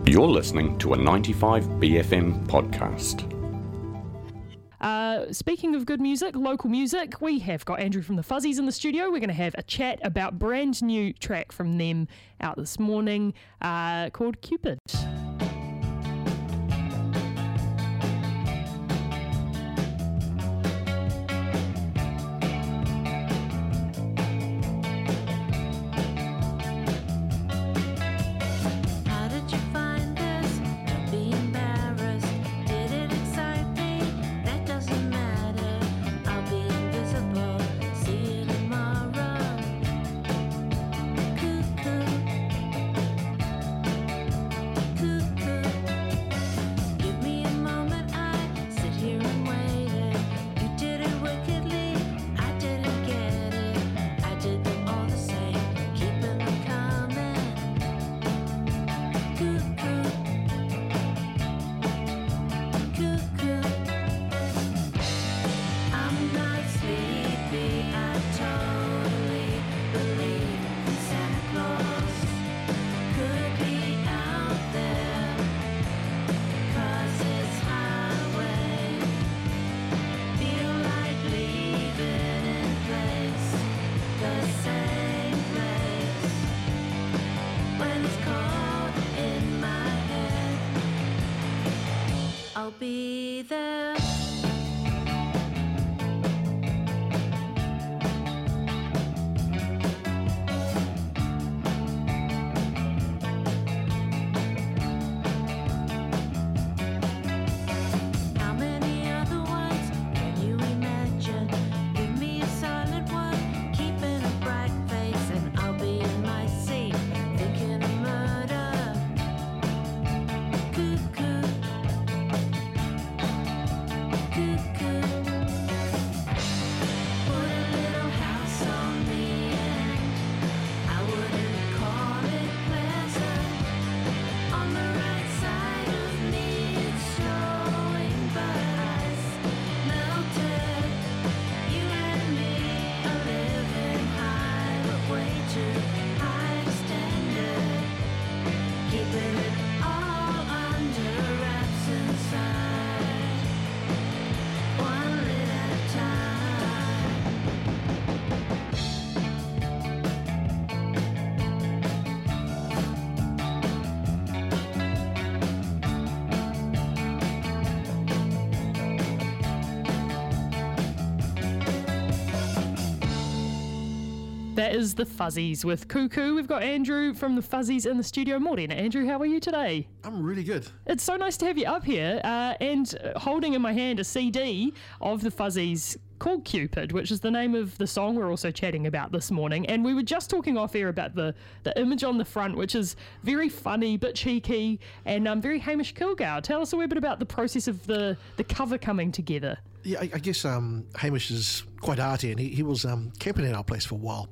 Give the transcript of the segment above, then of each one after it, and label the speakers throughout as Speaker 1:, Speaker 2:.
Speaker 1: You're listening to a 95BFM podcast.
Speaker 2: Speaking of good music, local music, we have got Andrew from the Fuzzies in the studio. We're going to have a chat about brand new track from them out this morning called Cupid.
Speaker 3: I'll be there. How many other ones can you imagine? Give me a silent one, keeping a bright face, and I'll be in my seat, thinking of murder. Cuckoo. Put a little house on the end. I wouldn't call it pleasant. On the right side of me it's snowing, but ice melted. You and me are living high, but way too high standard. Keeping it all under wraps inside. One lid at a time.
Speaker 2: That is the Fuzzies with Cuckoo. We've got Andrew from the Fuzzies in the studio. Morning, Andrew. How are you today?
Speaker 4: I'm really good.
Speaker 2: It's so nice to have you up here and holding in my hand a CD of the Fuzzies called Cupid, which is the name of the song we're also chatting about this morning. And we were just talking off air about the image on the front, which is very funny, but cheeky, and very Hamish Kilgour. Tell us a wee bit about the process of the cover coming together.
Speaker 4: Yeah, I guess Hamish is quite arty, and he was camping at our place for a while.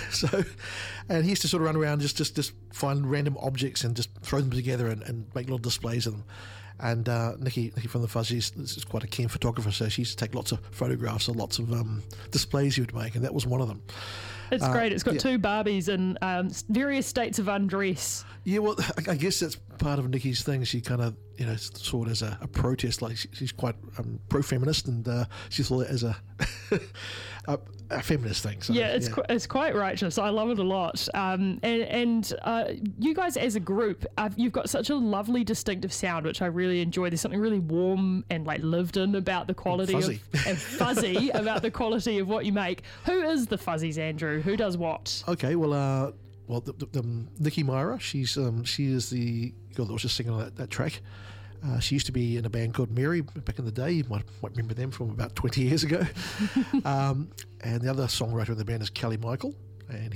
Speaker 4: And he used to sort of run around, just find random objects and just throw them together and make little displays of them. And Nikki from the Fuzzies is quite a keen photographer, so she used to take lots of photographs of lots of displays he would make, and that was one of them.
Speaker 2: It's great. It's got two Barbies in various states of undress.
Speaker 4: Yeah, well, I guess that's part of Nikki's thing. She kind of, saw it as a protest. Like she's quite pro-feminist, and she saw it as a feminist thing. So,
Speaker 2: yeah, it's quite righteous. I love it a lot. And you guys as a group, you've got such a lovely, distinctive sound, which I really enjoy. There's something really warm and like lived in about the quality and fuzzy about the quality of what you make. Who is the Fuzzies, Andrew? Who does what?
Speaker 4: Okay, well, the Nikki Myra, she is the girl that was just singing on that track. She used to be in a band called Mary back in the day. You might remember them from about 20 years ago. And the other songwriter in the band is Kelly Michael, and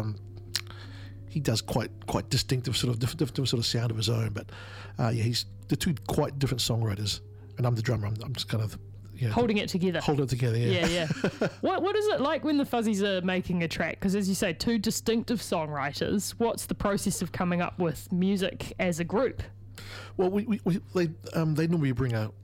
Speaker 4: he does quite distinctive sort of different sort of sound of his own. But he's the two quite different songwriters, and I'm the drummer. I'm just kind of
Speaker 2: holding it together. Yeah. What is it like when the Fuzzies are making a track? Because as you say, two distinctive songwriters. What's the process of coming up with music as a group?
Speaker 4: Well, they normally bring a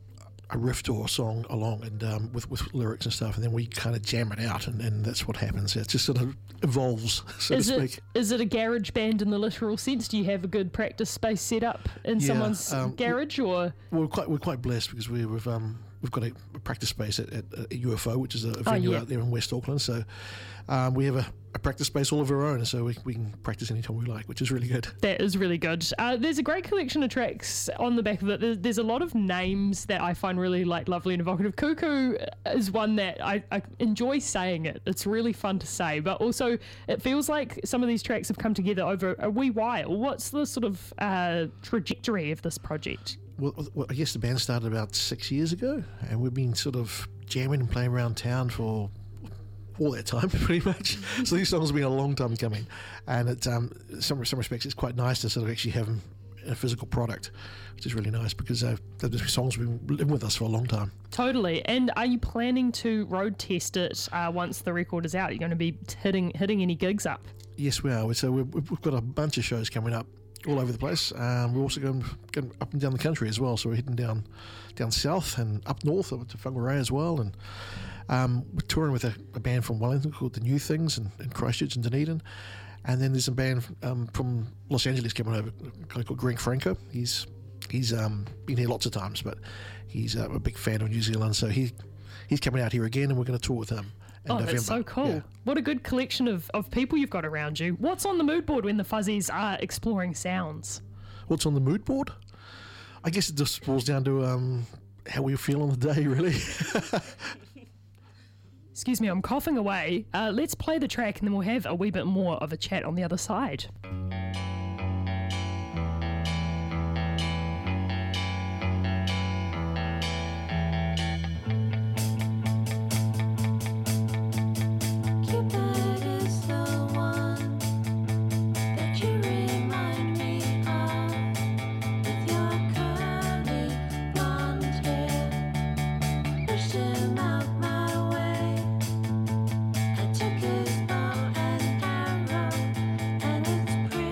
Speaker 4: a riff or a song along, and with lyrics and stuff, and then we kind of jam it out, and that's what happens. It just sort of evolves, so to speak.
Speaker 2: Is it a garage band in the literal sense? Do you have a good practice space set up in someone's garage, or?
Speaker 4: We're quite blessed because we've got a practice space at UFO, which is a venue out there in West Auckland. So we have a practice space all of our own, so we can practice anytime we like, which is really good.
Speaker 2: That is really good. There's a great collection of tracks on the back of it. There's a lot of names that I find really lovely and evocative. Cuckoo is one that I enjoy saying it. It's really fun to say, but also it feels like some of these tracks have come together over a wee while. What's the sort of trajectory of this project?
Speaker 4: Well, I guess the band started about 6 years ago, and we've been sort of jamming and playing around town for all that time, pretty much. So these songs have been a long time coming, and it, some respects, it's quite nice to sort of actually have them in a physical product, which is really nice because those songs have been living with us for a long time.
Speaker 2: Totally. And are you planning to road test it once the record is out? Are you going to be hitting any gigs up?
Speaker 4: Yes, we are. So we've got a bunch of shows coming up all over the place. We're also going up and down the country as well. So we're heading down south and up north to Whangarei as well, and we're touring with a band from Wellington called The New Things in Christchurch and Dunedin. And then there's a band from Los Angeles coming over, a guy called Greg Franco. He's been here lots of times, but he's a big fan of New Zealand, so he's coming out here again, and we're going to tour with him in November.
Speaker 2: That's so cool.
Speaker 4: Yeah.
Speaker 2: What a good collection of people you've got around you. What's on the mood board when the Fuzzies are exploring sounds?
Speaker 4: What's on the mood board? I guess it just boils down to how we feel on the day, really.
Speaker 2: Excuse me, I'm coughing away. Let's play the track and then we'll have a wee bit more of a chat on the other side.
Speaker 3: Cupid is the one that you remind me of, with your curly blonde hair. Pushed him out my way. I took his bow and arrow, and it's pretty.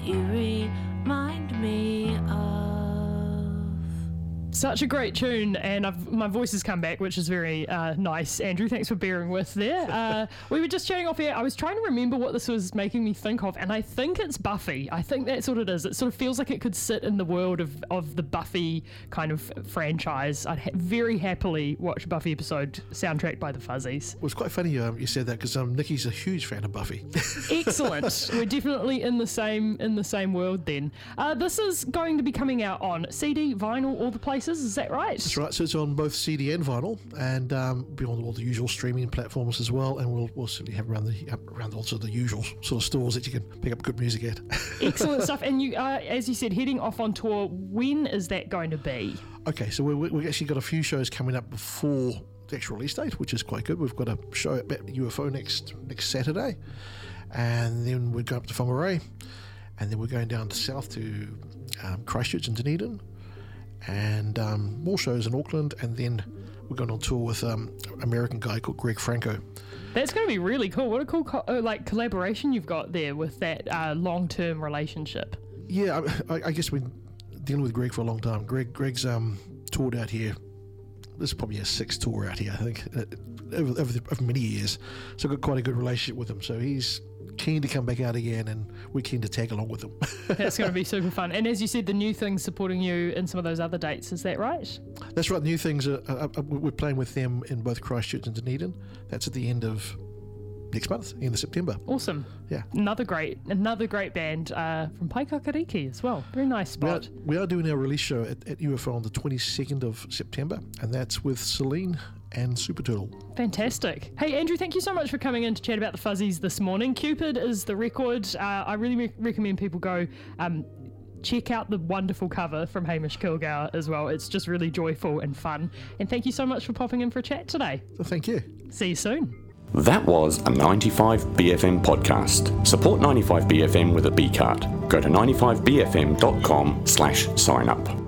Speaker 3: that you remind me of.
Speaker 2: Such a great tune, and my voice has come back, which is very nice. Andrew, thanks for bearing with there. We were just chatting off air. I was trying to remember what this was making me think of, and I think it's Buffy. I think that's what it is. It sort of feels like it could sit in the world of the Buffy kind of franchise. I'd very happily watch a Buffy episode soundtracked by the Fuzzies.
Speaker 4: Well, it's quite funny you said that because Nikki's a huge fan of Buffy.
Speaker 2: Excellent. We're definitely in the same world then. This is going to be coming out on CD, vinyl, all the places. Is that right?
Speaker 4: That's right. So it's on both CD and vinyl, and be on all the usual streaming platforms as well. And we'll certainly have around also the usual sort of stores that you can pick up good music at.
Speaker 2: Excellent stuff. And you, as you said, heading off on tour. When is that going to be?
Speaker 4: Okay, so we actually got a few shows coming up before the actual release date, which is quite good. We've got a show at UFO next Saturday, and then we're going up to Whangarei, and then we're going down to south to Christchurch and Dunedin, and more shows in Auckland, and then we're going on tour with American guy called Greg Franco.
Speaker 2: That's going to be really cool. What a cool collaboration you've got there with that long-term relationship.
Speaker 4: Yeah, I guess we've been dealing with Greg for a long time. Greg's toured out here. This is probably his sixth tour out here, I think, over many years. So I've got quite a good relationship with him. So he's keen to come back out again, and we're keen to tag along with him.
Speaker 2: That's going to be super fun. And as you said, the New Things supporting you in some of those other dates, is that right?
Speaker 4: That's right. New Things, we're playing with them in both Christchurch and Dunedin. That's at the end of next month, end of September.
Speaker 2: Awesome.
Speaker 4: Yeah.
Speaker 2: Another great band from Paikakariki as well. Very nice spot.
Speaker 4: We are doing our release show at UFO on the 22nd of September, and that's with Celine and Super Turtle.
Speaker 2: Fantastic. Hey, Andrew, thank you so much for coming in to chat about the Fuzzies this morning. Cupid is the record. I really recommend people go check out the wonderful cover from Hamish Kilgour as well. It's just really joyful and fun. And thank you so much for popping in for a chat today.
Speaker 4: So thank you.
Speaker 2: See you soon.
Speaker 1: That was a 95BFM podcast. Support 95BFM with a B card. Go to 95BFM.com/sign up.